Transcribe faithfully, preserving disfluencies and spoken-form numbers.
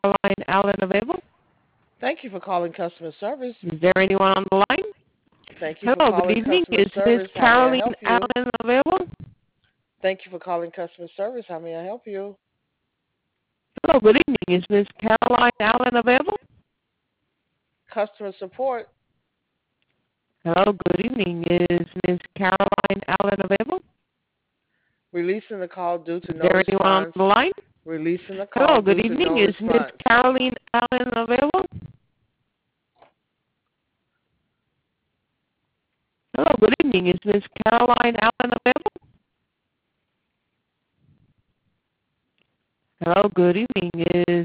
Caroline Allen available? Thank you for calling customer service. Is there anyone on the line? Thank you for Hello, good calling evening. customer Is Miss service. How may I Caroline help you? Allen available? Thank you for calling customer service. How may I help you? Hello, good evening. Is Miss Caroline Allen available? Customer support. Hello, good evening. Is Miss Caroline Allen available? Releasing the call due to Is no there anyone on response. the line? Releasing the call Hello, good due to evening. no Is Miss response. Caroline Allen available? Hello, good evening. Is Miss Caroline Allen available? Hello, good evening. Is